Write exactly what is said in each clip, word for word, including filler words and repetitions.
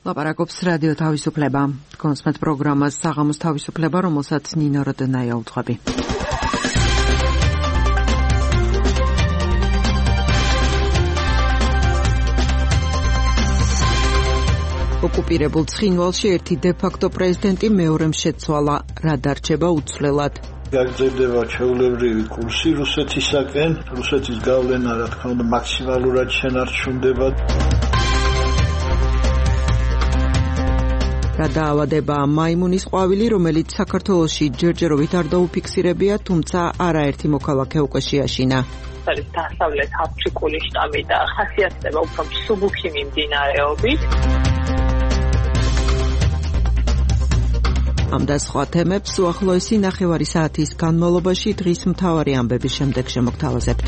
ლაპარაკობს რადიო თავისუფლება. კონსმეთ პროგრამას საღამოს თავისუფლება, რომელსაც ნინო როდენაია უძღვები. ოკუპირებულ ცხინვალში ერთი დე-ფაქტო პრეზიდენტი მეორემ შეცვალა. რა დარჩება უცვლელად? გაგრძელდება ჩვეულებრივი კურსი რუსეთისაკენ. რუსეთის გავლენა, რა თქმა უნდა, მაქსიმალურად შენარჩუნდება. რა დაავადებაა მაიმუნის ყვავილი, რომელიც საქართველოში ჯერჯერობით არ დაუფიქსირებია, თუმცა არაერთი მოქალაქე უკვე შეაშინა. არის დასავლეთ აფრიკული შტამი და ხასიათდება უფრო მსუბუქი მიმდინარეობით. ამ და სხვა თემებს უახლოესი ნახევარი საათის განმავლობაში დღის მთავარი ამბების შემდეგ შემოგთავაზებთ.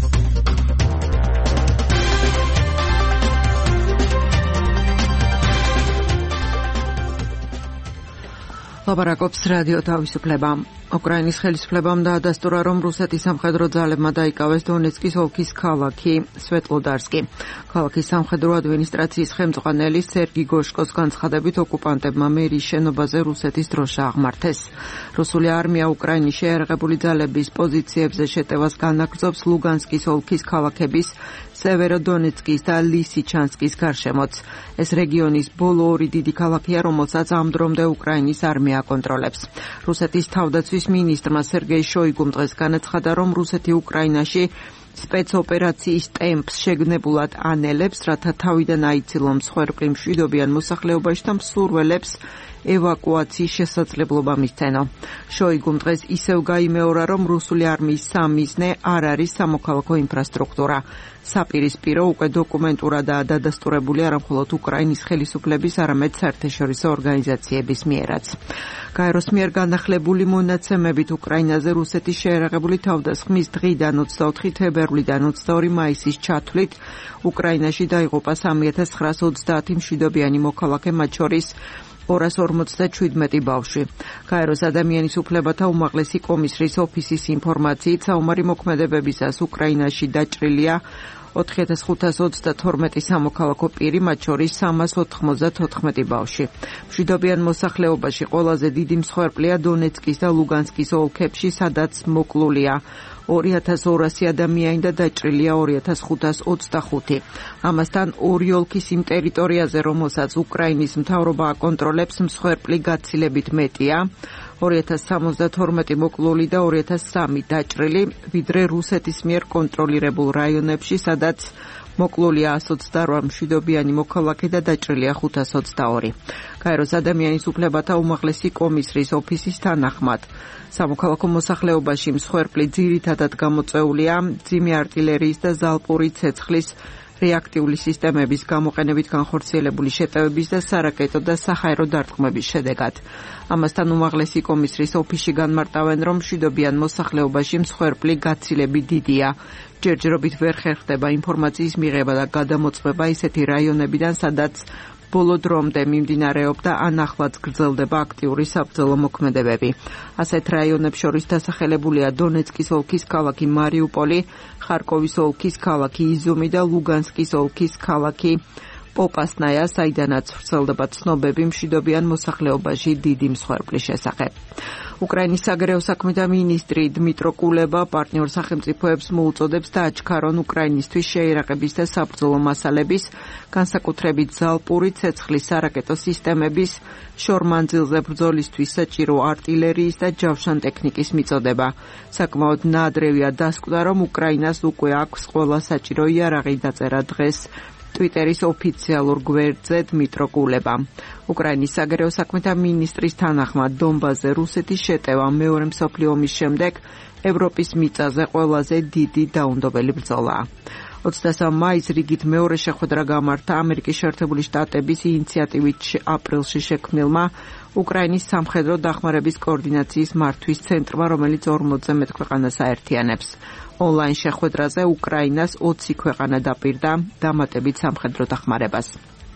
ლაპარაკობს რადიო თავისუფლება. უკრაინის ხელისუფლებამ დაადასტურა, რომ რუსეთის სამხედრო ძალებმა დაიკავეს დონეცკის ოლქის ქალაქი სვეტლოდარსკი. ქალაქის სამხედრო ადმინისტრაციის ხელმძღვანელი სერგი გოშკოს განცხადებით, ოკუპანტებმა მერის შენობაზე რუსეთის დროშა აღმართეს. რუსული არმია უკრაინის შეიარაღებული ძალების პოზიციებზე შეტევას განაგრძობს ლუგანსკის ოლქის ქალაქების სევეროდონეცკის და ლისიჩანსკის გარშემოც. ეს რეგიონის ბოლო ორი დიდი ქალაქია, რომელსაც ამ დრომდე უკრაინის არმია აკონტროლებს. რუსეთის თავდაცვის მინისტრმა სერგეი შოიგუმ დღეს განაცხადა, რომ რუსეთი უკრაინაში სპეცოპერაციის ტემპს შეგნებულად ანელებს, რათა თავიდან აიცილონ მსხვერპლი მშვიდობიან მოსახლეობაში და მსურველებს ევაკუაციის შესაძლებლობა მისცენო. შოიგუმ დღეს ისევ გაიმეორა, რომ რუსული არმიის სამიზნე არ არის სამოქალაქო ინფრასტრუქტურა. საპირისპირო უკვე დოკუმენტურადაა დადასტურებული არა მხოლოდ უკრაინის ხელისუფლების, არამედ საერთაშორისო ორგანიზაციების მიერაც. გაეროს მიერ განახლებული მონაცემებით უკრაინაზე რუსეთის შეიარაღებული თავდასხმის დღიდან ოცდაოთხი თებერვლიდან ოცდაორი მაისის ჩათვლით უკრაინაში დაიღუპა სამი ათას ცხრაას ოცდაათი მშვიდობიანი მოქალაქე, მათ შორის ორას ორმოცდაშვიდმეტი ბავშვი. გაეროს ადამიანის უფლებათა უმაღლესი კომისრის ოფისის ინფორმაციით, საომარი მოქმედებებისას უკრაინაში დაჭრილია ოთხი ათას ხუთას ოცდათორმეტი სამოქალაქო პირი, მათ შორის სამას ოთხმოცდათოთხმეტი ბავშვი. მშვიდობიან მოსახლეობაში ყველაზე დიდი მსხვერპლია დონეცკის და ლუგანსკის ოლქებში, სადაც მოკლულია ორი ათას ორასი ადამიანი და დაჭრილია ორი ათას ხუთას ოცდახუთი. ამასთან ორი ოლქის იმ ტერიტორიაზე, რომელსაც უკრაინის მთავრობა აკონტროლებს, მსხვერპლი გაცილებით მეტია. ორი ათას სამოცდათორმეტი მოკლული და ორი ათას სამი დაჭრილი, ვიდრე რუსეთის მიერ კონტროლირებულ რაიონებში, სადაც მოკლულია ას ოცდაორი მშვიდობიანი მოქალაქე და დაჭრილია ხუთას ოცდაორი. გაეროს ადამიანის უფლებათა უმაღლესი კომისრის ოფისის თანახმად, სამოქალაქო მოსახლეობაში მსხვერპლი ძირითადად გამოწვეულია მძიმე არტილერიის და ზალპური ცეცხლის რეაქტიული სისტემების გამოყენებით განხორციელებული შეტევების და სარაკეტო და საჰაერო დარტყმების შედეგად. ამასთან უმაღლესი კომისრის ოფისში განმარტავენ, რომ მშვიდობიან მოსახლეობაში მსხვერპლი გაცილებით დიდია. ჯერჯერობით ვერ ხერხდება ინფორმაციის მიღება და გადამოწმება ისეთი რაიონებიდან, სადაც ბოლო დრომდე მიმდინარეობდა ან ახლაც გრძელდება აქტიური საბრძოლო მოქმედებები. ასეთ რაიონებს შორის დასახელებულია დონეცკის ოლქის ქალაქი მარიუპოლი, ხარკოვის ოლქის ქალაქი იზუმი და ლუგანსკის ოლქის ქალაქი პოპასნაია, საიდანაც ვრცელდება ცნობები მშვიდობიან მოსახლეობაში დიდი მსხვერპლის შესახებ. უკრაინის საგარეო საქმეთა მინისტრი დმიტრო კულება პარტნიორ სახელმწიფოებს მოუწოდებს დააჩქარონ უკრაინისთვის შეიარაღების და საბრძოლო მასალების, განსაკუთრებით ზალპური ცეცხლის სარაკეტო სისტემების, შორმანძილზე ბრძოლისთვის საჭირო არტილერიის და ჯავშან ტექნიკის მიწოდება. საკმაოდ ნაადრევია დასკვნა, რომ უკრაინას უკვე აქვს ყველა საჭირო იარაღი, დაწერა დღეს ტვიტერის ოფიციალურ გვერდზე დმიტრო კულება. უკრაინის საგარეო საქმეთა მინისტრის თანახმად, დონბასზე რუსეთის შეტევა მეორე მსოფლიო ომის შემდეგ ევროპის მიწაზე ყველაზე დიდი დაუნდობელი ბრძოლაა. ოცდასამი მაისს რიგით მეორე შეხვედრა გამართა ამერიკის შეერთებული შტატების ინიციატივით აპრილში შექმნილმა უკრაინის სამხედრო დახმარების კოორდინაციის მართვის ცენტრმა, რომელიც ორმოცზე მეტ ქვეყანას აერთიანებს. ონლაინ შეხვედრაზე უკრაინას ოცი ქვეყანა დაპირდა დამატებით სამხედრო დახმარებას.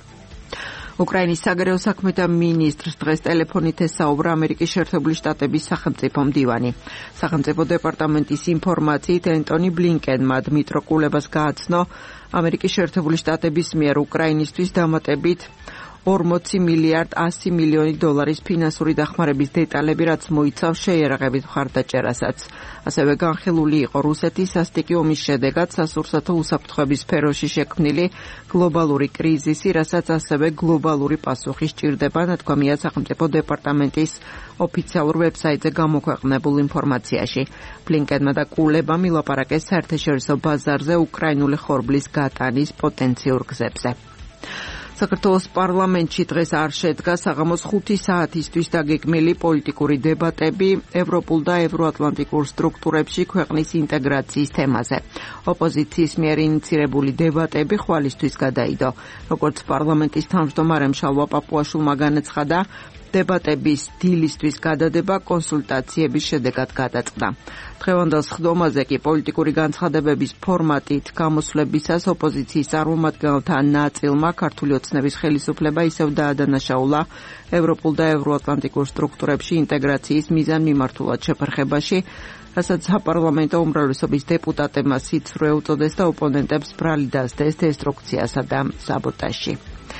უკრაინის საგარეო საქმეთა მინისტრს დღეს ტელეფონით ესაუბრა ამერიკის შეერთებული შტატების სახელმწიფო მდივანი. სახელმწიფო დეპარტამენტის ინფორმაციით, ენტონი ბლინკენმა დმიტრო კულებას გააცნო ამერიკის შეერთებული შტატების მიერ უკრაინისთვის დამატებით ორმოცი მილიარდ ასი მილიონი დოლარის ფინანსური დახმარების დეტალები, რაც მოიცავს შეიარაღებით მხარდაჭერასაც. ასევე განხილული იყო რუსეთის სასტიკი ომის შედეგად სასურსათო უსაფრთხოების სფეროში შექმნილი გლობალური კრიზისი, რასაც ასევე გლობალური პასუხი სჭირდება, ნათქვამია სახელმწიფო დეპარტამენტის ოფიციალურ ვებსაიტზე გამოქვეყნებულ ინფორმაციაში. ბლინკენმა და კულებამ ილაპარაკეს საერთაშორისო ბაზარზე უკრაინული ხორბლის გატანის პოტენციურ გზებზე. საქართველოს პარლამენტში დღეს არ შედგა საღამოს ხუთი საათისთვის დაგეგმილი პოლიტიკური დებატები ევროპულ და ევროატლანტიკურ სტრუქტურებში ქვეყნის ინტეგრაციის თემაზე. ოპოზიციის მიერ ინიცირებული დებატები ხვალისთვის გადაიდო. როგორც პარლამენტის თავმჯდომარემ შალვა პაპუაშვილმა განაცხადა, დებატების დილისთვის გადადება კონსულტაციების შედეგად გადაწყდა. დღევანდელ სხდომაზე კი პოლიტიკური განცხადებების ფორმატით გამოსვლებისას ოპოზიციის წარმომადგენელთა ნაწილმა ქართული ოცნების ხელისუფლება ისევ დაადანაშაულა ევროპულ და ევროატლანტიკურ სტრუქტურებში ინტეგრაციის მიზანმიმართულად შეფერხებაში, რასაც საპარლამენტო უმრავლესობის დეპუტატებმა სიცრუე უწოდეს და ოპონენტებს ბრალი დასდეს დესტრუქციასა და საბოტაჟში.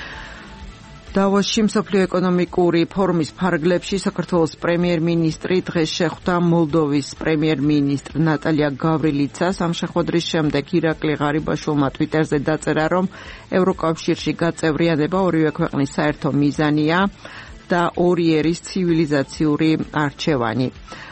დავოსში მსოფლიო ეკონომიკური ფორუმის ფარგლებში საქართველოს პრემიერ-მინისტრი დღეს შეხვდა მოლდოვის პრემიერ-მინისტრ ნატალია გავრილიცას. ამ შეხვედრის შემდეგ ირაკლი ღარიბაშვილმა ტვიტერზე დაწერა, რომ ევროკავშირში გაწევრიანება ორივე ქვეყნის საერთო მიზანია და ორი ერის ცივილიზაციური არჩევანი.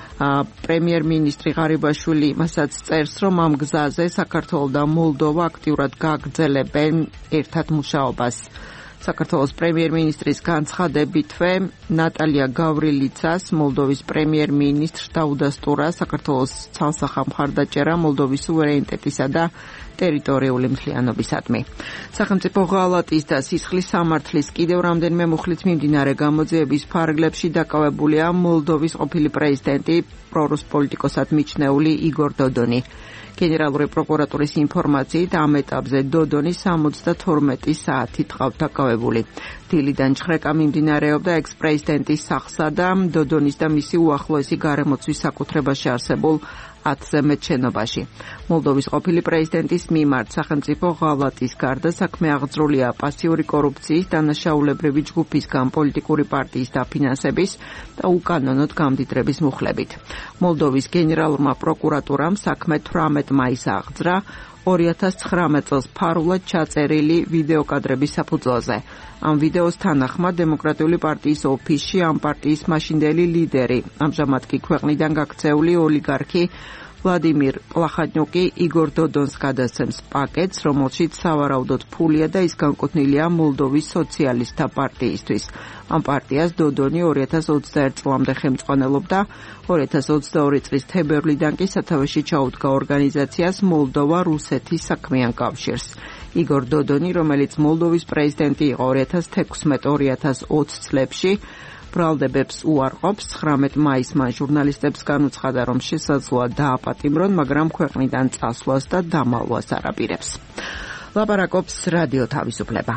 პრემიერ-მინისტრი ღარიბაშვილი მასაც წერს, რომ ამ გზაზე საქართველო და მოლდოვა აქტიურად გაგრძელებენ ერთად მუშაობას. საქართველოს პრემიერ-მინისტრის განცხადებითვე ნატალია გავრილიცას მოლდოვის პრემიერ-მინისტრს დაუდასტურა საქართველოს ცალსახა მხარდაჭერა მოლდოვის სუვერენიტეტისა და ტერიტორიული მთლიანობისადმი. სახელმწიფო ღალატის და სისხლის სამართლის კიდევ რამდენიმე მუხლით მიმდინარე გამოძიების ფარგლებში დაკავებულია მოლდოვის ყოფილი პრეზიდენტი პრორუს პოლიტიკოსად მიჩნეული იგორ დოდონი. გენერალური პროკურატურის ინფორმაციით ამ ეტაპზე დოდონი სამოცდათორმეტი საათი ტყავთ დაკავებული. დილიდან ჩხრეკა მიმდინარეობდა ექს-პრეზიდენტის სახლსა და დოდონის და მისი უახლოესი გარემოცვის საკუთრებაში არსებულ ათზე მეტ შენობაში. მოლდოვის ყოფილი პრეზიდენტის მიმართ სახელმწიფო ღალატის გარდა საქმე აღძრულია პასიური კორუფციის, დანაშაულებრივი ჯგუფისგან პოლიტიკური პარტიის დაფინანსების და უკანონოდ გამდიდრების მუხლებით. მოლდოვის გენერალურმა პროკურატურამ საქმე თვრამეტ მაისს აღძრა ორი ათას ცხრამეტ წელს ფარულად ჩაწერილი ვიდეოკადრების საფუძველზე. ამ ვიდეოს თანახმად დემოკრატიული პარტიის ოფისში ამ პარტიის მაშინდელი ლიდერი, ამჟამად კი ქვეყნიდან გაქცეული ოლიგარქი ვლადიმირ პლახატნიუკი იგორ დოდონს გადასცემს პაკეტს, რომელშიც სავარაუდოდ ფულია და ის განკუთვნილია მოლდოვის სოციალისტთა პარტიისთვის. ამ პარტიას დოდონი ორი ათას ოცდაერთ წლამდე ხელმძღვანელობდა, ორი ათას ოცდაორი წლის თებერვლიდან კი სათავეში ჩაუდგა ორგანიზაციას მოლდოვა რუსეთის საქმიან კავშირს. იგორ დოდონი, რომელიც მოლდოვის პრეზიდენტი იყო ორი ათას თექვსმეტ ორი ათას ოცი წლებში, ბრალდებებს უარყოფს. ცხრამეტ მაისს მან ჟურნალისტებს განუცხადა, რომ შესაძლოა დააპატიმრონ, მაგრამ ქვეყნიდან წასვლას და დამალვას არ აპირებს. ლაპარაკობს რადიო თავისუფლება.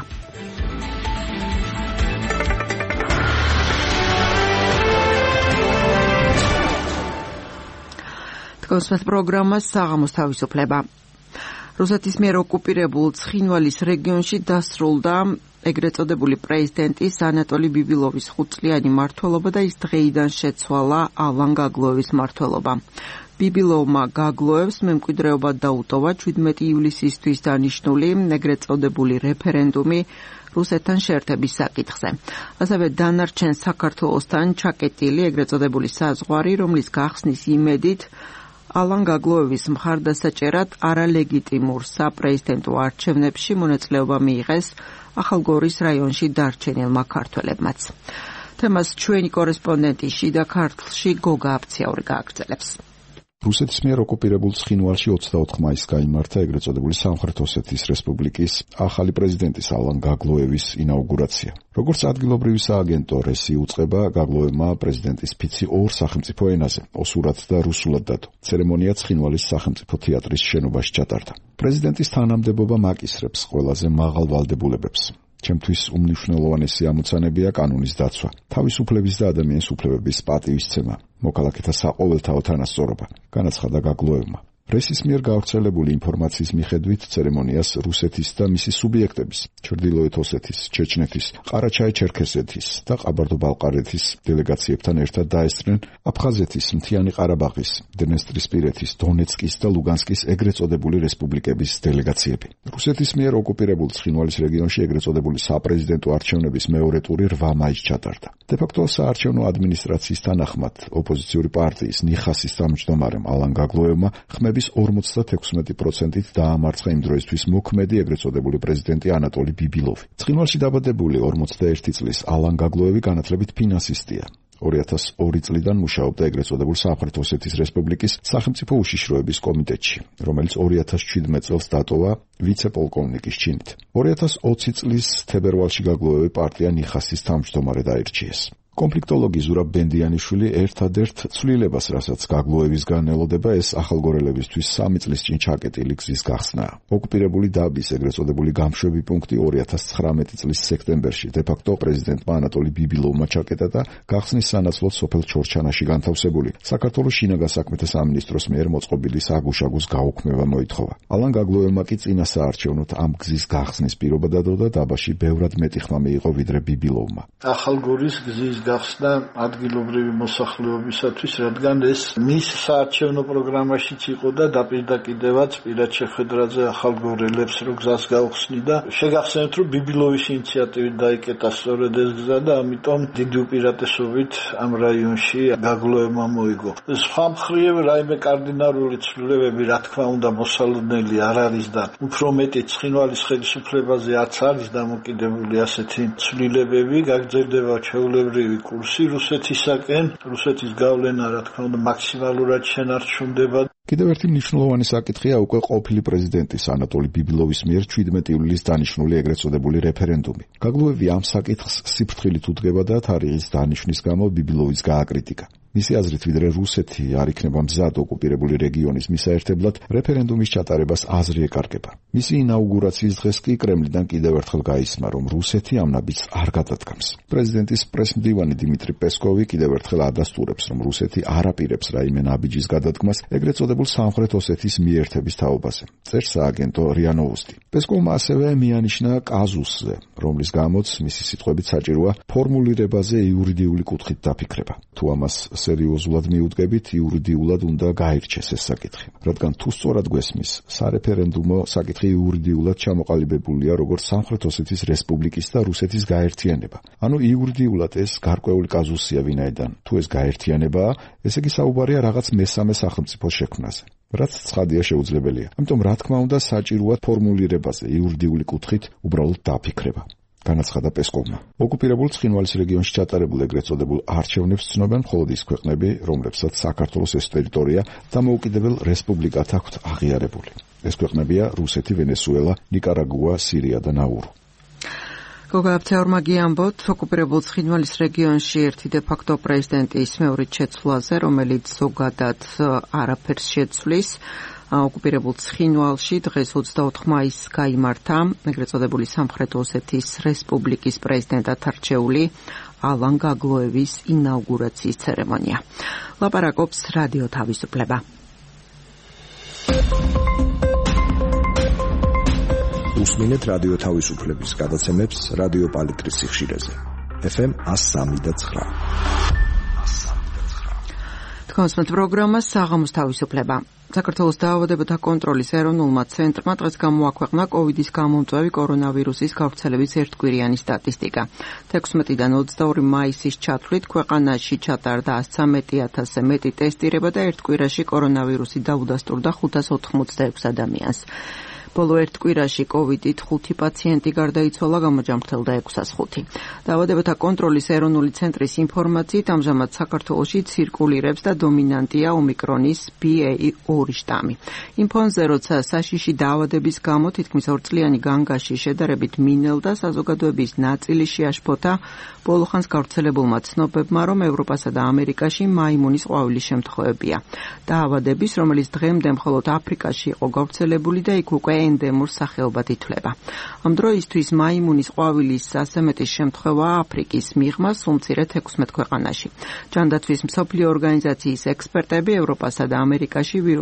თქვენს პროგრამას საღამოს თავისუფლება. რუსეთის მიერ ოკუპირებულ ცხინვალის რეგიონში დასრულდა ეგრეთ წოდებული პრეზიდენტის ანატოლი ბიბილოვის ხუთწლიანი მმართველობა და ის დღეიდან შეცვალა ალან გაგლოევის მმართველობა. ბიბილოვმა გაგლოევს მემკვიდრეობა დაუტოვა შვიდმეტი ივლისისთვის დანიშნული ეგრეთ წოდებული რეფერენდუმი რუსეთთან შეერთების საკითხზე. ასევე დანარჩენ საქართველოსთან ჩაკეტილი ეგრეთ წოდებული საზღვარი, რომლის გახსნის იმედით ალან გაგლოევის მხარდასაჭერად არალეგიტიმურ საპრეზიდენტო არჩევნებში მონაწილეობა მიიღეს ახალგორის რაიონში დარჩენილმა ქართველებმაც. თემას ჩვენი კორესპონდენტი შიდა ქართლში გოგა აფციაური გააგრძელებს. რუსეთის მიერ ოკუპირებულ ცხინვალში ოცდაოთხ მაისს გაიმართა ეგრეთ წოდებული სამხრეთ ოსეთის რესპუბლიკის ახალი პრეზიდენტის ალან გაგლოევის ინაუგურაცია. როგორც ადგილობრივი სააგენტო რესი უწყება, გაგლოევმა პრეზიდენტის ფიცი ორ სახელმწიფო ენაზე, ოსურად და რუსულად დადო. ცერემონია ცხინვალის სახელმწიფო თეატრის შენობაში ჩატარდა. პრეზიდენტის თანამდებობა მაკისრებს ყველაზე მაღალ ვალდებულებებს. ჩემთვის უმნიშვნელოვანესი ამოცანებია კანონის დაცვა, თავისუფლების და ადამიანის უფლებების პატივისცემა, მოქალაქეთა საყოველთაო თანასწორობა, განაცხადა გაგლოევმა. რესის მიერ გავრცელებული ინფორმაციის მიხედვით ცერემონიას რუსეთის და მისი სუბიექტების, ჩრდილოეთ ოსეთის, ჩეჩნეთის, ყარაჩაი-ჩერქეზეთის და ყაბარდო-ბალყარეთის დელეგაციებთან ერთად დაესწრნენ აფხაზეთის, მთიანი ყარაბაღის, დნესტრისპირეთის, დონეცკის და ლუგანსკის ეგრეთ წოდებული რესპუბლიკების დელეგაციები. რუსეთის მიერ ოკუპირებულ ცხინვალის რეგიონში ეგრეთ წოდებული საპრეზიდენტო არჩევნების მეორე ტური რვა მაისს ჩატარდა. დე-ფაქტო საარჩევნო ადმინისტრაციის თანახმად ოპოზიციური პარტიის ნიხასის თავმჯდომარემ ალან გაგლოევმა ხმების ორმოცდათექვსმეტი პროცენტით დაამარცხა იმ დროისთვის მოქმედი ეგრეთ წოდებული პრეზიდენტი ანატოლი ბიბილოვი. ცხინვალში დაბადებული ორმოცდაერთი წლის ალან გაგლოევი განათლებით ფინანსისტია. ორი ათას ორი წლიდან მუშაობდა ეგრეთ წოდებულ სამხრეთ ოსეთის რესპუბლიკის სახელმწიფო უშიშროების კომიტეტში, რომელიც ორი ათას შვიდმეტ წელს დატოვა ვიცე-პოლკოვნიკის ჩინით. ორი ათას ოცი წლის თებერვალში გაგლოევი პარტია ნიხასის თავმჯდომარედ აირჩიეს. კონფლიქტოლოგი ზურაბ ბენდიანიშვილი ერთადერთ ცვლილებას, რასაც გაგლოევისგან ელოდება, ეს ახალგორელებისთვის სამი წლის წინ ჩაკეტილი გზის გახსნაა. ოკუპირებული დაბის ეგრეთ წოდებული გამშვები პუნქტი ორი ათას ცხრამეტი წლის სექტემბერში დე-ფაქტო პრეზიდენტმა ანატოლი ბიბილოვმა ჩაკეტა და გახსნის სანაცვლოდ სოფელ ჩორჩანაში განთავსებული საქართველოს შინაგან საქმეთა სამინისტროს მიერ მოწყობილი საგუშაგოს გაუქმება მოითხოვა. ალან გაგლოევმა კი წინა საარჩევნოდ ამ გზის გახსნის პირობა დადო და დაბაში ბევრად მეტი ხმა მიიღო ვიდრე ბიბილოვმა. ახალგორის გზის გახსნა ადგილობრივი მოსახლეობისათვის, რადგან ეს მის საარჩევნო პროგრამაშიც იყო და დაპირდაკიდევაც პირად შეხვედრაზე ახალგორელებს რო გზას გაუხსნიდა. შეგახსენებთ, რომ ბიბილოვის ინიციატივით დაიკეტა სწორედ ეს გზა და ამიტომ დიდი უპირატესობით ამ რაიონში გაგლოევმა მოიგო. სხვა მხრივ რაიმე კარდინალური ცვლილებები, რა თქმა უნდა, მოსალოდნელი არ არის და უფრო მეტი ცხინვალის ხელისუფლებაზე არც არის დამოკიდებული ასეთი ცვლილებები. გაგრძელდება ჩვეულებრივი კურსი რუსეთისაკენ, რუსეთის გავლენა, რა თქმა უნდა, მაქსიმალურად შენარჩუნდება. კიდევ ერთი მნიშვნელოვანი საკითხია უკვე ყოფილი პრეზიდენტის ანატოლი ბიბილოვის მიერ შვიდმეტი ივლისს დანიშნული ეგრეთ წოდებული რეფერენდუმი. გაგლოევი ამ საკითხს სიფრთხილით უდგება და თარიღის დანიშვნის გამო ბიბილოვის გააკრიტიკა. მისი აზრით, ვიდრე რუსეთი არ იქნება მზად ოკუპირებული რეგიონის მისაერთებლად, რეფერენდუმის ჩატარებას აზრი ეკარგება. მისი ინაუგურაციის დღეს კი კრემლიდან კიდევ ერთხელ გაისმა, რომ რუსეთი ამ ნაბიჯს არ გადადგამს. პრეზიდენტის პრესმდივანი დიმიტრი პესკოვი კიდევ ერთხელ ადასტურებს, რომ რუსეთი არ აპირებს რაიმე ნაბიჯის გადადგმას ეგრეთ წოდებულ სამხრეთ ოსეთის მიერთების თაობაზე. წერს სააგენტო რია ნოვოსტი. პესკოვმა ასევე მიანიშნა კაზუსზე, რომლის გამოც მისი სიტყვებით საჭიროა ფორმულირებაზე იურიდიული კუთხით დაფიქრება. თუ ამას სერიოზულად მიუდგებით, იურიდიულად უნდა გაირჩეს ეს საკითხი. რადგან თუ სწორად გვესმის, სარეფერენდუმო საკითხი იურიდიულად ჩამოყალიბებულია როგორც სამხრეთ ოსეთის რესპუბლიკის და რუსეთის გაერთიანება. ანუ იურიდიულად ეს გარკვეული კაზუსია ვინაიდან. თუ ეს გაერთიანებაა, ესე იგი საუბარია რაღაც მესამე სახელმწიფოს შექმნაზე. რაც ცხადია შეუძლებელია. ამიტომ რა თქმა უნდა საჭიროა ფორმულირებაზე იურიდიული კუთხით უბრალოდ დაფიქრება. განაცხადა პესკოვმა. ოკუპირებულ ცხინვალის რეგიონში ჩატარებულ ეგრეთ წოდებულ არჩევნებს ცნობენ მხოლოდ ის ქვეყნები, რომლებსაც საქართველოს ეს ტერიტორია დამოუკიდებელ რესპუბლიკად აქვთ აღიარებული. ეს ქვეყნებია რუსეთი, ვენესუელა, ნიკარაგუა, სირია და ნაურუ. გოგა აფთიაურმაგი ამბობთ, ოკუპირებულ ცხინვალის რეგიონში ერთი დე-ფაქტო პრეზიდენტის მეორით შეცვლაზე, რომელიც ზოგადად არაფერს შეცვლის, ოკუპირებულ ცხინვალში დღეს ოცდაოთხ მაისს გაიმართა ეგრეთ წოდებული სამხრეთ ოსეთის რესპუბლიკის პრეზიდენტად არჩეული ალან გაგლოევის ინაუგურაციის ცერემონია. ლაპარაკობს რადიო თავისუფლება. უსმინეთ რადიო თავისუფლების გადაცემებს რადიო პალიტრის სიხშირეზე. ეფ ემ one oh three point nine. თქვენს პროგრამას საღამოს თავისუფლება. საქართველოს დაავადებათა კონტროლის ეროვნულმა ცენტრმა დღეს გამოაქვეყნა კოვიდის გამომწვევი კორონავირუსის გავრცელების ერთკვირიანი სტატისტიკა. თექვსმეტიდან ოცდაორი მაისის ჩათვლით ქვეყანაში ჩატარდა ასცამეტი ათასზე მეტი ტესტირება და ერთ კვირაში კორონავირუსი დაუდასტურდა ხუთას ოთხმოცდაექვს ადამიანს. ბოლო ერთ კვირაში კოვიდით ხუთი პაციენტი გარდაიცვალა, გამოჯამრთელდა ექვსას ხუთი. დაავადებათა კონტროლის ეროვნული ცენტრის ინფორმაციით ამჟამად საქართველოში ცირკულირებს და დომინანტია ომიკრონის ბი ეი ორი შტამი. იმ ფონზე, როცა საშიში დაავადების გამო თითქმის ორწლიანი განგაში შედარებით მინელდა, საზოგადოების ნაწილი შეაშფოთა ბოლოხანს გავრცელებულმა ცნობებმა, რომ ევროპასა და ამერიკაში მაიმუნის ყვავილის შემთხვევებია. დაავადების, რომელიც დღემდე მხოლოდ აფრიკაში იყო გავრცელებული და იქ უკვე ენდემურ სახეობად ითვლება. ამ დროისთვის მაიმუნის ყვავილის ასამეტის შემთხვევა აფრიკის მიღმა სულ თექვსმეტ ქვეყანაში. ჯანდაცვის მსოფლიო ორგანიზაციის ექსპერტები ევროპასა და ამერიკაში ვირუსის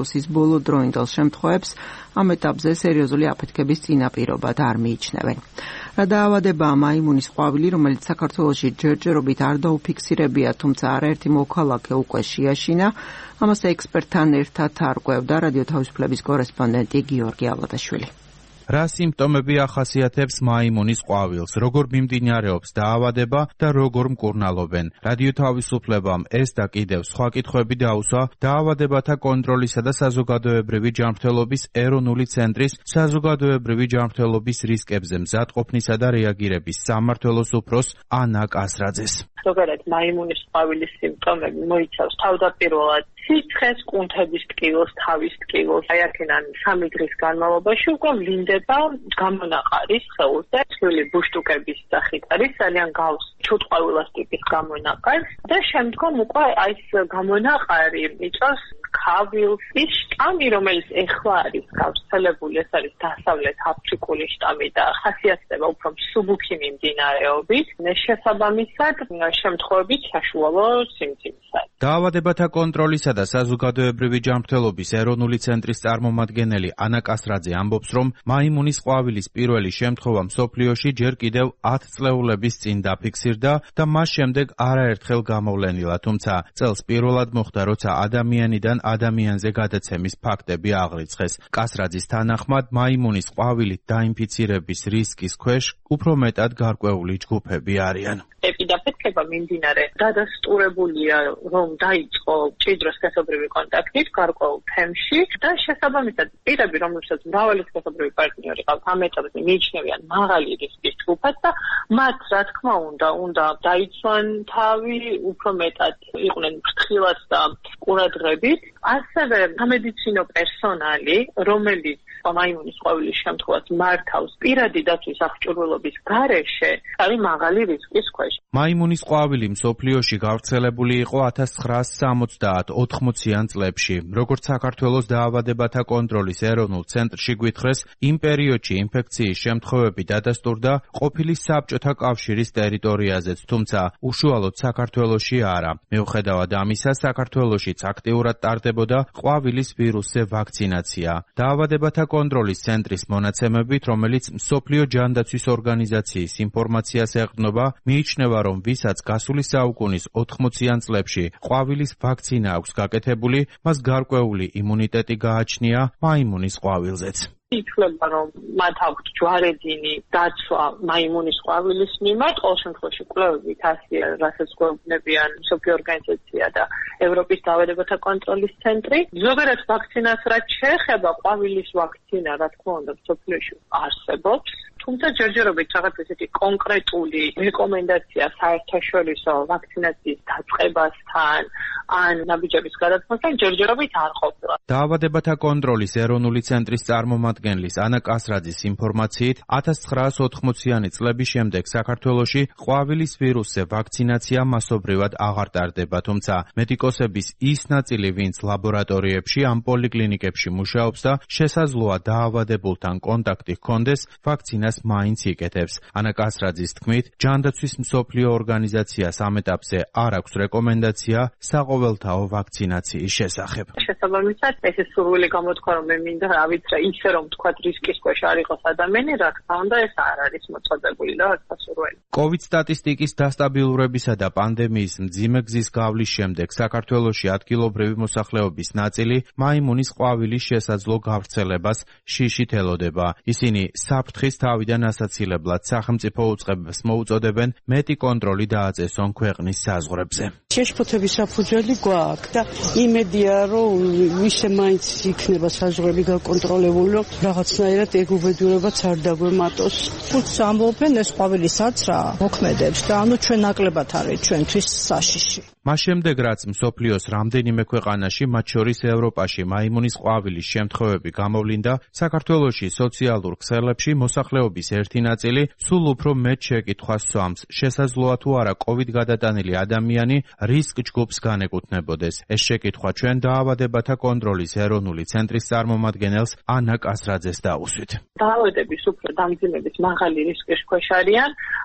კორონავირუსის ბოლოდროინდელ შემთხვევებს ამ ეტაპზე სერიოზული აფეთქების წინაპირობად არ მიიჩნევენ. რა დაავადებაა მაიმუნის ყვავილი, რომელიც საქართველოში ჯერჯერობით არ დაუფიქსირებია, თუმცა არაერთი მოქალაქე უკვე შეაშინა, ამას ექსპერტთან ერთად არკვევდა რადიო თავისუფლების კორესპონდენტი გიორგი ავლადაშვილი. რა სიმპტომები ახასიათებს მაიმუნის ყვავილს, როგორ მიმდინარეობს დაავადება და როგორ მკურნალობენ. რადიო თავისუფლებამ ეს და კიდევ სხვა კითხვები დაუსვა დაავადებათა კონტროლისა და საზოგადოებრივი ჯანმრთელობის ეროვნული ცენტრის საზოგადოებრივი ჯანმრთელობის რისკებზე მზადყოფნისა და რეაგირების სამმართველოს უფროს ანა კასრაძეს. ზოგადად მაიმუნის ყვავილის სიმპტომები მოიცავს თავდაპირველად სიცხეს, კუნთების ტკივილს, თავის ტკივილს. აი აქედან სამი დღის განმავლობაში უკვე ვლინდება გამონაყარი სხეულზე, ცვლილი ბუშტუკების სახით არის ძალიან გავს ჩუტყვავილას ტიპის გამონაყარი და შემდგომ უკვე აი ეს გამონაყარი იწვევს ქავილს. ის შტამი, რომელიც ეხლა არის გავრცელებული, ეს არის დასავლეთ აფრიკული შტამი და ხასიათდება უფრო მსუბუქი მიმდინარეობით, შესაბამისად შემთხვევებით საშუალო სიმძიმისა. დაავადებათა კონტროლისა და საზოგადოებრივი ჯანმრთელობის ეროვნული ცენტრის წარმომადგენელი ანა კასრაძე ამბობს, რომ მაიმუნის ყვავილის პირველი შემთხვევა მსოფლიოში ჯერ კიდევ ათ წლეულების წინ დაფიქსირდა და მას შემდეგ არაერთხელ გამოვლენილა, თუმცა წელს პირველად მოხდა, როცა ადამიანიდან ადამიანზე გადაცემის ფაქტები აღრიცხეს. კასრაძის თანახმად, მაიმუნის ყვავილით დაინფიცირების რისკის ქვეშ უფრო მეტად გარკვეული ჯგუფები არიან. ეპიდაფეთქება მიმდინარე დადასტურებულია, რომ დაიწყო მჭიდრო სქესობრივი კონტაქტით გარკვეულ თემში და შესაბამისად პირები, რომლებსაც მრავალი სქესობრივი პარტნიორი ყავთ, ამ ეტაპზე მიიჩნევიან მაღალი რისკის ჯგუფად და მათ, რა თქმა უნდა, უნდა დაიცვან თავი, უფრო მეტად იყვნენ ფრთხილად და ყურადღებით. ასევე სამედიცინო პერსონალი, რომელიც მაიმუნის ყვავილის შემთხვევას მართავს პირადი დაცვის აღჭურვილობის გარეშე, არის მაღალი რისკის ქვეშ. მაიმუნის ყვავილი მსოფლიოში გავრცელებული იყო ათას ცხრაასი სამოცდაათ ოთხმოციან წლებში. როგორც საქართველოს დაავადებათა კონტროლის ეროვნულ ცენტრში გვითხრეს, იმ პერიოდში ინფექციის შემთხვევები დადასტურდა ყოფილი საბჭოთა კავშირის ტერიტორიაზეც, თუმცა უშუალოდ საქართველოში არა. მიუხედავად ამისა, საქართველოშიც აქტიურად ტარდებოდა ყვავილის ვირუსზე ვაქცინაცია. დაავადებათა კონტროლის ცენტრის მონაცემებით, რომელიც მსოფლიო ჯანდაცვის ორგანიზაციის ინფორმაციას ეყრდნობა, მიიჩნევა, რომ ვისაც გასული საუკუნის ოთხმოციან წლებში ყვავილის ვაქცინა აქვს გაკეთებული, მას გარკვეული იმუნიტეტი გააჩნია მაიმუნის ყვავილზეც. ითვლება, რომ მათ აქვთ ჯვარედინი დაცვა მაიმუნის ყვავილის მიმართ, ყოველ შემთხვევაში კვლევებით ასია, რასაც გვეუბნებიან მსოფლიო ორგანიზაცია და ევროპის დაავადებათა კონტროლის ცენტრი. ზოგადად ვაქცინას რაც შეეხება, ყვავილის ვაქცინა, რა თქმა უნდა, მსოფლიოში არსებობს. თუმცა ჯერჯერობით რაღაც ესეთი კონკრეტული რეკომენდაცია საერთაშორისო ვაქცინაციის დაწყებასთან ან ნაბიჯების გადადგმასთან ჯერჯერობით არ ყოფილა. დაავადებათა კონტროლის ეროვნული ცენტრის წარმომადგენლის ანა კასრაძის ინფორმაციით, ათას ცხრაასი ოთხმოციანი წლების შემდეგ საქართველოში ყვავილის ვირუსზე ვაქცინაცია მასობრივად აღარ ტარდება, თუმცა მედიკოსების ის ნაწილი, ვინც ლაბორატორიებში ან პოლიკლინიკებში მუშაობს და შესაძლოა დაავადებულთან კონტაქტი ჰქონდეს, ვაქცინას მაინც იკეთებს. ანა კასრაძის თქმით, ჯანდაცვის მსოფლიო ორგანიზაციას ამ ეტაპზე არ აქვს რეკომენდაცია საყოველთაო ვაქცინაციის შესახებ. შესაბამისად, ესე სურვილი გამოთქვა, რომ მე მინდა რა ვიცი, ისე რომ თქვა რისკის ქვეშ არ იყოს ადამიანი, რა თქმა უნდა, ეს არ არის მოწოდებული და არ სასურველი. კოვიდ სტატისტიკის დასტაბილურებისა და პანდემიის მძიმე გზის გავლის შემდეგ საქართველოში ადგილობრივი მოსახლეობის ნაწილი მაიმუნის ყვავილის შესაძლო გავრცელებას შიშით ელოდება. ისინი საფრთხის თავიდან ასაცილებლად სახელმწიფო უწყებებს მოუწოდებენ მეტი კონტროლი დააწესონ ქვეყნის საზღვრებზე. შეშფოთების საფუძველი გვაქვს და იმედია, რომ ვისე მაინც იქნება საზღვრები გაკონტროლებული, რომ რაღაცნაირად ეგ უბედურებაც არ დაგვემატოს. ხუთს ამბობენ, ეს ყვავილისაც რა მოქმედებს და ანუ ჩვენ ნაკლებად არის ჩვენთვის საშიში. მას შემდეგ, რაც მსოფლიოს რამდენიმე ქვეყანაში, მათ შორის ევროპაში მაიმუნის ყვავილის შემთხვევები გამოვლინდა, საქართველოში სოციალურ ქსელებში მოსახლეობის ერთი ნაწილი სულ უფრო მეტ შეკითხვას სვამს, შესაძლოა თუ არა კოვიდ გადატანილი ადამიანი რისკ ჯგუფს განეკუთვნებოდეს. ეს შეკითხვა ჩვენ დაავადებათა კონტროლის ეროვნული ცენტრის წარმომადგენელს ანა კასრაძეს დაუსვით. დაავადების უფრო დამძიმების მაღალი რისკის ქვეშ არიან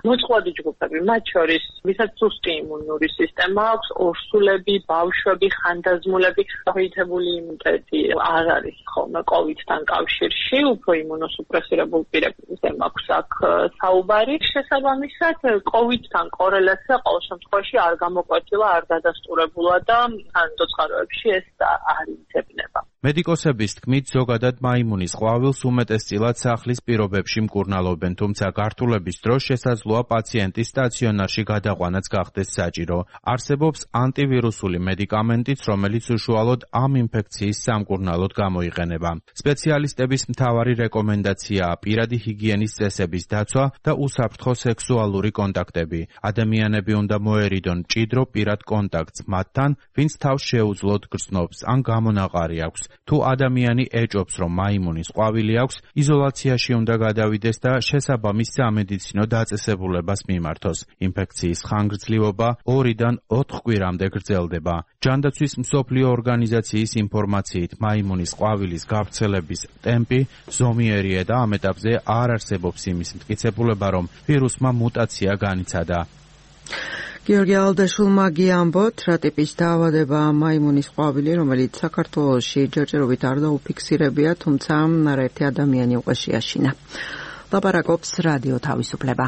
მოწყვლადი ჯგუფები, მათ შორის ვისაც სუსტი იმუნური სისტემა აქვს, ორსულები, ბავშვები, ხანდაზმულები, აღიარებული იმუნიტეტი არ არის ხოლმე კოვიდთან კავშირში, უფრო იმუნოსუპრესირებულ პირებზე მაქვს აქ საუბარი. შესაბამისად, კოვიდთან კორელაცია ყოველ შემთხვევაში არ გამოკვეთილა, არ დადასტურებულა და სანიტაროებში ეს არ იცებნება. მედიკოსების თქმით, ზოგადად მაიმუნის ყვავილს უმეტესწილად სახლის პირობებში მკურნალობენ, თუმცა გართულების დროს შესაძლოა პაციენტის სტაციონარში გადაყვანაც გახდეს საჭირო. არსებობს ანტივირუსული მედიკამენტიც, რომელიც უშუალოდ ამ ინფექციის სამკურნალოდ გამოიყენება. სპეციალისტების მთავარი რეკომენდაციაა პირადი ჰიგიენის წესების დაცვა და უსაფრთხო სექსუალური კონტაქტები. ადამიანები უნდა მოერიდონ მჭიდრო პირად კონტაქტს მათთან, ვინც თავს შეუძლოდ გრძნობს ან გამონაყარი აქვს. თუ ადამიანი ეჭობს, რომ მაიმუნის ყვავილი აქვს, იზოლაციაში უნდა გადავიდეს და შესაბამის სამედიცინო დაწესებულებას მიმართოს. ინფექციის ხანგრძლივობა ორიდან ოთხ კვირამდე გრძელდება. ჯანდაცვის მსოფლიო ორგანიზაციის ინფორმაციით, მაიმუნის ყვავილის გავრცელების ტემპი ზომიერია და ამ ეტაპზე არ არსებობს იმის მტკიცებულება, რომ ვირუსმა მუტაცია განიცადა. გიორგი ალდაშვილმა გიამბოთ, რა ტიპის დაავადება მაიმუნის ყვავილი, რომელიც საქართველოში ჯერჯერობით არ დაუფიქსირებია, თუმცა არაერთი ადამიანი უკვე შეაშინა. ლაპარაკობს რადიო თავისუფლება.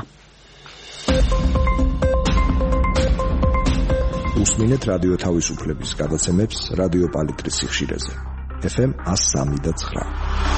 უსმინეთ რადიო თავისუფლების გადაცემებს რადიო პალიტრის სიხშირეზე. ეფ ემ one oh three point nine.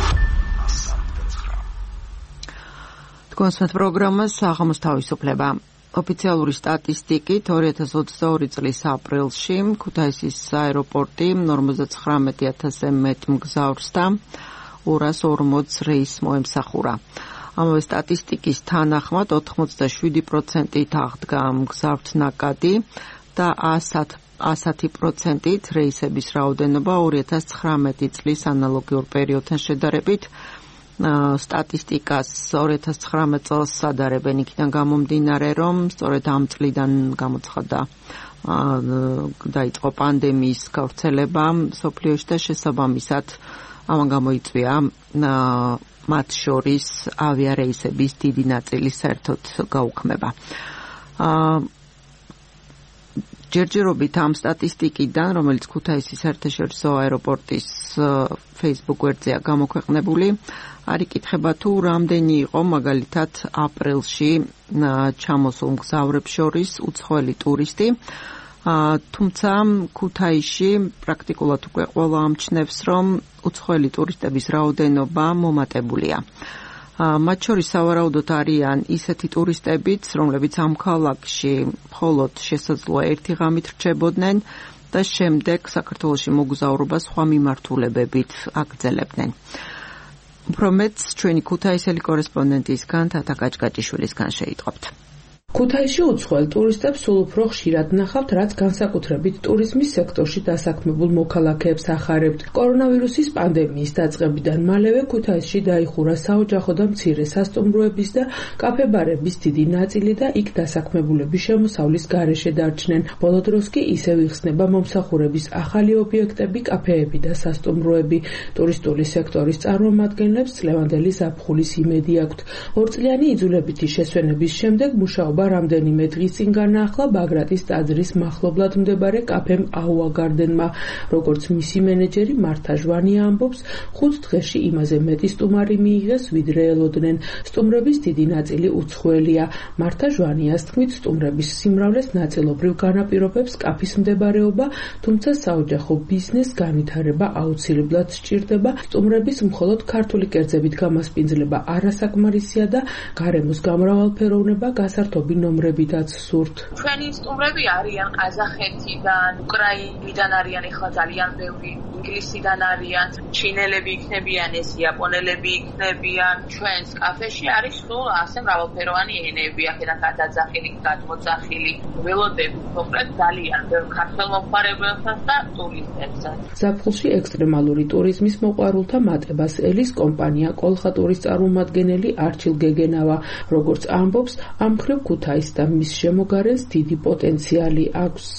თქვენს პროგრამა საღამოს თავისუფლება. ოფიციალური სტატისტიკით ორი ათას ოცდაორი წლის აპრილში ქუთაისის აეროპორტი ორმოცდათხრამეტი ათასზე მეტ მგზავრს და ორას ორმოც რეისს მოემსახურა. ამავე სტატისტიკის თანახმად ოთხმოცდაშვიდი პროცენტით აღდგა მგზავრთნაკადი და ასათი პროცენტით რეისების რაოდენობა ორი ათას ცხრამეტი წლის ანალოგიურ პერიოდთან შედარებით. სტატისტიკას ორი ათას ცხრამეტ წელს ადარებენ, იქიდან გამომდინარე, რომ სწორედ ამ წლიდან გამოცხადდა დაიწყო პანდემიის გავრცელება მსოფლიოში და შესაბამისად ამან გამოიწვია მათ შორის ავიარეისების დიდი ნაწილი საერთოდ გაუქმება. ჯერჯერობით ამ სტატისტიკიდან, რომელიც ქუთაისის საერთაშორისო აეროპორტის Facebook გვერდზეა გამოქვეყნებული, არ იკითხება თუ რამდენი იყო მაგალითად აპრილში ჩამოსულ მგზავრებს შორის უცხოელი ტურისტი, თუმცა ქუთაისში პრაქტიკულად უკვე ყველა ამჩნევს, რომ უცხოელი ტურისტების რაოდენობა მომატებულია. მათ შორის სავარაუდოდ არიან ისეთი ტურისტებიც, რომლებიც ამ ქალაქში მხოლოდ შესაძლოა ერთი ღამით რჩებოდნენ და შემდეგ საქართველოში მოგზაურობა სხვა მიმართულებებით აგრძელებდნენ. უფრო მეტს ჩვენი ქუთაისელი კორესპონდენტისგან თათა კაჭკაჭიშვილისგან შეიტყობთ. ქუთაისში უცხოელ ტურისტებს სულ უფრო ხშირად ნახავთ, რაც განსაკუთრებით ტურიზმის სექტორში დასაქმებულ მოქალაქეებს ახარებთ. კორონავირუსის პანდემიის დაწყებიდან მალევე ქუთაისში დაიხურა საოჯახო და მცირე სასტუმროების და კაფე-ბარების დიდი ნაწილი და იქ დასაქმებულების შემოსავლის გარეშე დარჩნენ. ბოლო დროს კი ისევ იხსნება მომსახურების ახალი ობიექტები, კაფეები და სასტუმროები. ტურისტული სექტორის წარმომადგენლებს წლევანდელი ზაფხულის იმედი აქვთ. ორწლიანი იძულებითი შესვენების შემდეგ მუშაობა რამდენიმე დღის წინ განაახლა ბაგრატის ტაძრის მახლობლად მდებარე კაფემ აუა გარდენმა. როგორც მისი მენეჯერი მართა ჟვანია ამბობს, ხუთ დღეში იმაზე მეტი სტუმარი მიიღეს, ვიდრე ელოდნენ. სტუმრების დიდი ნაწილი უცხოელია. მართა ჟვანიას თქმით, სტუმრების სიმრავლეს ნაწილობრივ განაპირობებს კაფის მდებარეობა, თუმცა საოჯახო ბიზნეს განვითარება აუცილებლად სჭირდება. სტუმრების მხოლოდ ქართული კერძებით გამასპინძლება არასაკმარისია და გარემოს გამრავალფეროვნება გასართობი ნომრებიდაც სურთ. ჩვენი სტუმრები არიან ყაზახეთიდან, უკრაინიდან არიან, ეხლა ძალიან ბევრი ინგლისიდან არიან, ჩინელები იქნებიან, ეს იაპონელები იქნებიან. ჩვენს კაფეში არის სულ ასე მრავალფეროვანი ენები, აქედან გადაძახილი, გადმოძახილი, ველოდები, მოკლედ ძალიან ბევრ ქართველ მომხმარებელსაც და ტურისტებსაც. ზაფხულში ექსტრემალური ტურიზმის მოყვარულთა მატებას ელის კომპანია კოლხატურის წარმომადგენელი არჩილ გეგენავა, როგორც ამბობს, ამ მხრივ ქუთაის და მის შემოგარენს დიდი პოტენციალი აქვს.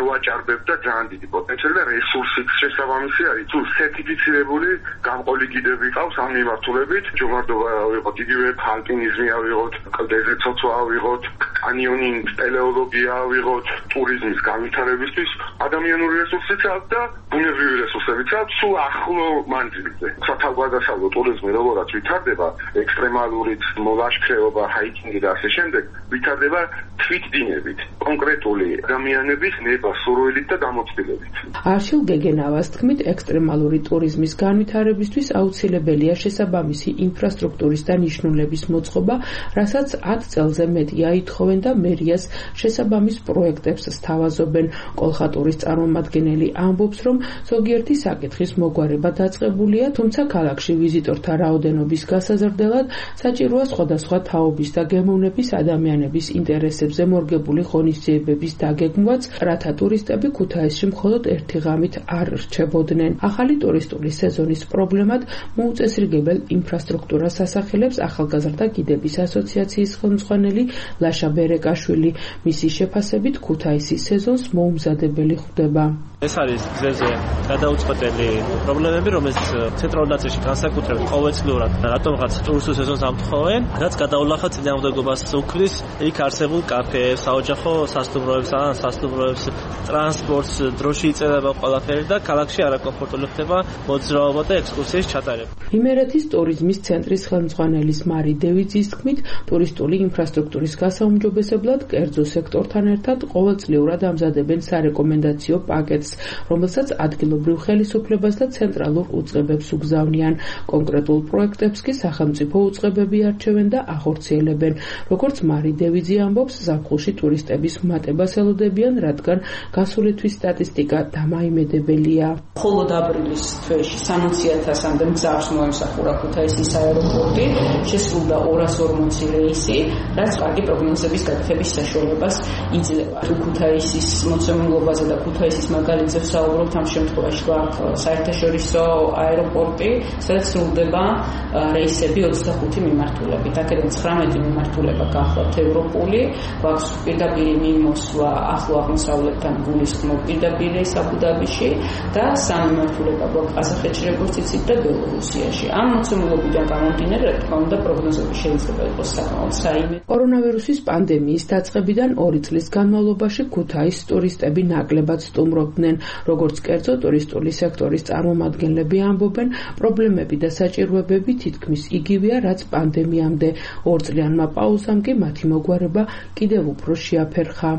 არ ვაჭარბებდა ძალიან დიდი პოტენციალი და რესურსით შესაბამისი არის. თუ სერტიფიცირებული გამყოლი გიდები ყავს ამ მიმართულებით, ჯობარდობა ავიღოთ იგივე ალპინიზმი ავიღოთ, კლდეზე ცოცვა ავიღოთ, კანიონინგ, სპელეოლოგია ავიღოთ, ტურიზმის განვითარებისთვის ადამიანური რესურსიც აქვს და ბუნებრივი რესურსებიც აქვს სულ ახლო მანძილზე. სათავგადასავლო ტურიზმი როგორაც ვითარდება, ექსტრემალურით, მოლაშქრეობა, ჰაიკინგი და ასე შემდეგ, ვითარდება თვითდინებით, კონკრეტული ადამიანების ნება, სურვილით და გამოცდილებით. არშილ გეგენავას თქმით, ექსტრემალური ტურიზმის განვითარებისთვის აუცილებელია შესაბამისი ინფრასტრუქტურის და ნიშნულების მოწყობა, რასაც ათ წელზე მეტია ითხოვენ და მერიას შესაბამის პროექტებს სთავაზობენ. კოლხატურის წარმომადგენელი ამბობს, რომ ზოგიერთი საკითხის მოგვარება დაწყებულია, თუმცა ქალაქში ვიზიტორთა რაოდენობის გასაზრდელად საჭიროა სხვადასხვა თაობის და გემოვნების ადამიანების ინტერესებზე მორგებული ღონისძიებების დაგეგმვაც, რათა ტურისტები ქუთაისში მხოლოდ ერთი ღამით არ რჩებოდნენ. ახალი ტურისტული სეზონის პრობლემად მოუწესრიგებელ ინფრასტრუქტურას ასახელებს ახალგაზრდა გიდების ასოციაციის ხელმძღვანელი ლაშა ბერეკაშვილი. მისი შეფასებით ქუთაისის სეზონს მოუმზადებელი ხვდება. ეს არის გზებზე გადაუწყვეტელი პრობლემები, რომელიც ცენტრალურ ნაწილში განსაკუთრებით ყოველწლიურად რატომღაც ტურისტულ სეზონს ამთხოვენ, რაც გადაულახა წინააღმდეგობას უქმნის იქ არსებულ კაფეებს, საოჯახო სასტუმროებს, ან სასტუმროებს, ტრანსპორტს, დროში იწერება ყველაფერი და ქალაქში არაკომფორტული ხდება მოძრაობა და ექსკურსიის ჩატარება. იმერეთის ტურიზმის ცენტრის ხელმძღვანელის მარი დევიძის თქმით, ტურისტული ინფრასტრუქტურის გასაუმჯობესებლად კერძო სექტორთან ერთად ყოველწლიურად ამზადებენ სარეკომენდაციო პაკეტს, რომელსაც ადგილობრივ ხელისუფლებას და ცენტრალურ უწყებებს უგზავნიან. კონკრეტულ პროექტებს კი სახელმწიფო უწყებები არჩევენ და ახორციელებენ. როგორც მარი დევიძი ამბობს, ზაფხულში ტურისტების მატებას ელოდებიან, რადგან გასული თვის სტატისტიკა დამაიმედებელია. მხოლოდ აპრილის თვეში სამოცი ათასამდე მგზავრს მოემსახურა ქუთაისის აეროპორტი, შესრულდა ორას ორმოცი რეისი, რაც კარგი პროგნოზების გაკეთების საშუალებას იძლევა. თუ ქუთაისის მოცემულობაზე და ქუთაისის მაგალითზე ვსაუბრობთ, ამ შემთხვევაში გვაქვს საერთაშორისო აეროპორტი, სადაც სრულდება რეისები ოცდახუთი მიმართულებით. აქედან ცხრამეტი მიმართულება გახლავთ ევროპული, გვაქვს პირდაპირი მიმოსვლა ახლო აღმოსავლეთთან გულისხმობ პირდაპირ რეის აბუ-დაბიში და სამი მიმართულება გვაქვს ყაზახეთში, როგორც იცით, და ბელორუსიაში. ამ მოცემულობიდან გამომდინარე, რა თქმა უნდა, პროგნოზები შეიძლება იყოს საკმაოდ საიმე. კორონავირუსის პანდემიის დაწყებიდან ორი წლის განმავლობაში ქუთაისს ტურისტები ნაკლებად სტუმრობდნენ. როგორც კერძო ტურისტული სექტორის წარმომადგენლები ამბობენ, პრობლემები და საჭიროებები თითქმის იგივეა, რაც პანდემიამდე. ორწლიანმა პაუზამ კი მათი მოგვარება კიდევ უფრო შეაფერხა.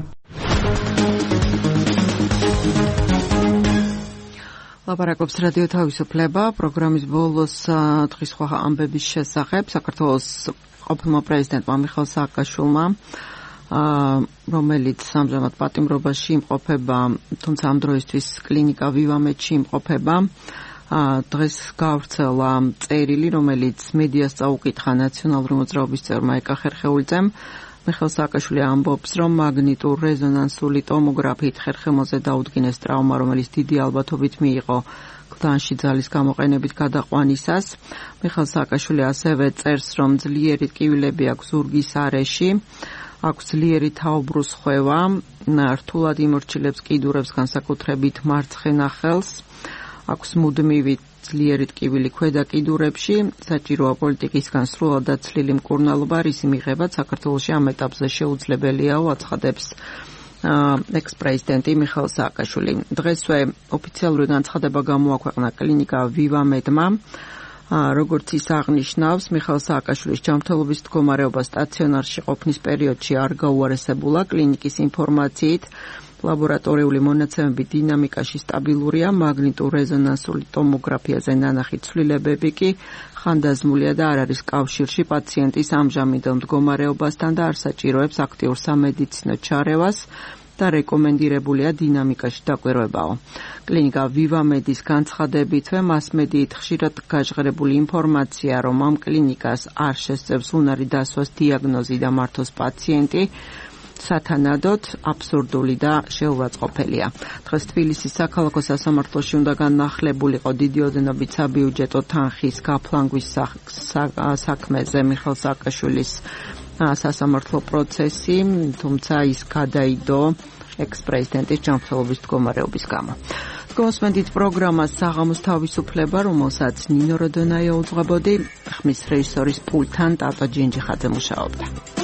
ლაპარაკობს რადიო თავისუფლება. პროგრამის ბოლოს დღის სხვა ამბების შესახებ საქართველოს ყოფილმა პრეზიდენტმა მიხეილ სააკაშვილმა, რომელიც ამჟამად პატიმრობაში იმყოფება, თუმცა ამ დროისთვის კლინიკა ვივამედში იმყოფება, დღეს გავრცელა წერილი, რომელიც მედიას წაუკითხა ნაციონალური მოძრაობის წევრმა ეკა ხერხეულიძემ. მიხეილ სააკაშვილი ამბობს, რომ მაგნიტურ რეზონანსული ტომოგრაფით ხერხემალზე დაუდგინეს ტრავმა, რომელიც დიდი ალბათობით მიიღო კლდანში ძალის გამოყენებით გადაყვანისას. მიხეილ სააკაშვილი ასევე წერს, რომ ძლიერი ტკივილები აქვს ზურგის არეში, აქვს ძლიერი თაობრუსხვევა, რთულად იმორჩილებს კიდურებს, განსაკუთრებით მარცხენა ხელს, აქვს მუდმივი ძლიერი ტკივილი ქვედა კიდურებში, საჭიროა პოლიტიკისგან სრულად დაცლილი მკურნალობა, რისი მიღება საქართველოში ამ ეტაპზე შეუძლებელიაო, აცხადებს ექს-პრეზიდენტი მიხეილ სააკაშვილი. დღესვე ოფიციალური განცხადება გამოაქვეყნა კლინიკა ვივამედმა. როგორც ის აღნიშნავს, მიხეილ სააკაშვილის ჯანმრთელობის მდგომარეობა სტაციონარში ყოფნის პერიოდში არ გაუარესებულა. კლინიკის ინფორმაციით, ლაბორატორიული მონაცემები დინამიკაში სტაბილურია, მაგნიტურ რეზონანსული ტომოგრაფიაზე ნანახი ცვლილებები კი ხანდაზმულია და არ არის კავშირში პაციენტის ამჟამინდელ მდგომარეობასთან და არ საჭიროებს აქტიურ სამედიცინო ჩარევას და რეკომენდირებულია დინამიკაში დაკვირვებაო. კლინიკა ვივამედის განცხადებითვე მასმედიით ხშირად გაჟღერებული ინფორმაცია, რომ ამ კლინიკას არ შესწევს უნარი დასვას დიაგნოზი და მართოს პაციენტი, სათანადოდ აბსურდული და შეურაცხყოფელია. დღეს თბილისის საქალაქო სასამართლოში უნდა განახლებულიყო დიდი ოდენობით საბიუჯეტო თანხის გაფლანგვის საქმეზე მიხეილ სააკაშვილის სასამართლო პროცესი, თუმცა ის გადაიდო ექს-პრეზიდენტის ჯანმრთელობის მდგომარეობის გამო. გოსმენდით პროგრამას საღამოს თავისუფლება, რომელსაც ნინო როდონაია უძღვებოდი, ხმის რეჟისორის პულტთან ტატო ჯინჯიხაძე მუშაობდა.